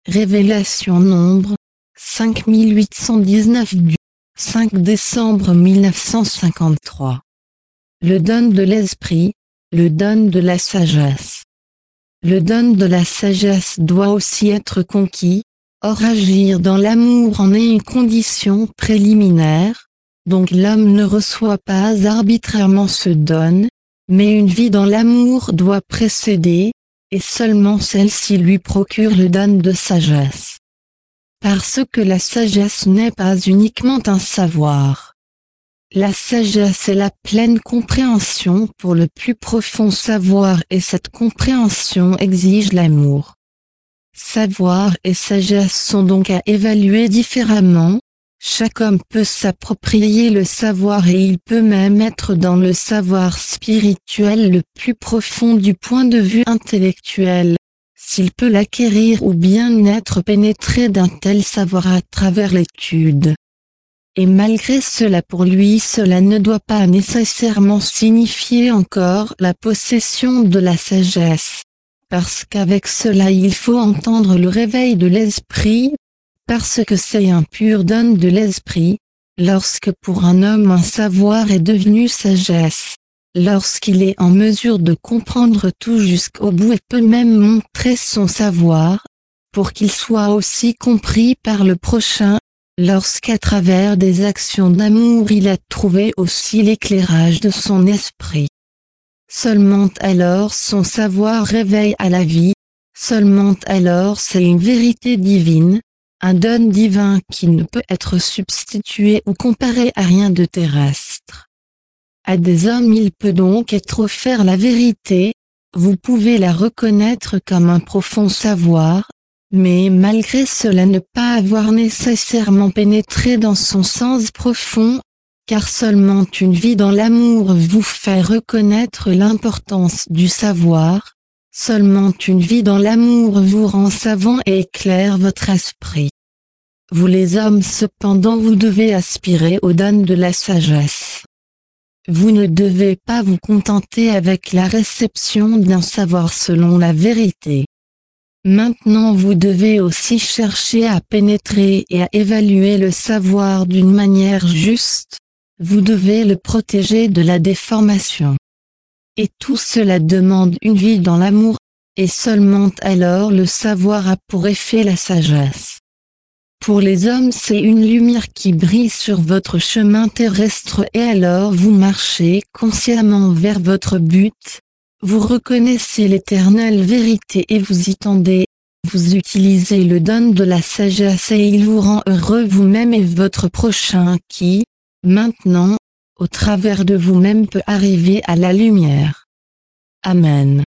Révélation Nombre, 5819 du 5 décembre 1953. Le don de l'esprit, le don de la sagesse. Le don de la sagesse doit aussi être conquis, or agir dans l'amour en est une condition préliminaire, donc l'homme ne reçoit pas arbitrairement ce don, mais une vie dans l'amour doit précéder, et seulement celle-ci lui procure le don de sagesse. Parce que la sagesse n'est pas uniquement un savoir. La sagesse est la pleine compréhension pour le plus profond savoir et cette compréhension exige l'amour. Savoir et sagesse sont donc à évaluer différemment. Chaque homme peut s'approprier le savoir et il peut même être dans le savoir spirituel le plus profond du point de vue intellectuel, s'il peut l'acquérir ou bien être pénétré d'un tel savoir à travers l'étude. Et malgré cela pour lui cela ne doit pas nécessairement signifier encore la possession de la sagesse, parce qu'avec cela il faut entendre le réveil de l'esprit, parce que c'est un pur don de l'esprit, lorsque pour un homme un savoir est devenu sagesse, lorsqu'il est en mesure de comprendre tout jusqu'au bout et peut même montrer son savoir, pour qu'il soit aussi compris par le prochain, lorsqu'à travers des actions d'amour il a trouvé aussi l'éclairage de son esprit. Seulement alors son savoir réveille à la vie, seulement alors c'est une vérité divine, un don divin qui ne peut être substitué ou comparé à rien de terrestre. À des hommes il peut donc être offert la vérité, vous pouvez la reconnaître comme un profond savoir, mais malgré cela ne pas avoir nécessairement pénétré dans son sens profond, car seulement une vie dans l'amour vous fait reconnaître l'importance du savoir, seulement une vie dans l'amour vous rend savant et éclaire votre esprit. Vous les hommes cependant vous devez aspirer au don de la sagesse. Vous ne devez pas vous contenter avec la réception d'un savoir selon la vérité. Maintenant vous devez aussi chercher à pénétrer et à évaluer le savoir d'une manière juste, vous devez le protéger de la déformation. Et tout cela demande une vie dans l'amour, et seulement alors le savoir a pour effet la sagesse. Pour les hommes c'est une lumière qui brille sur votre chemin terrestre et alors vous marchez consciemment vers votre but. Vous reconnaissez l'éternelle vérité et vous y tendez, vous utilisez le don de la sagesse et il vous rend heureux vous-même et votre prochain qui, maintenant, au travers de vous-même peut arriver à la lumière. Amen.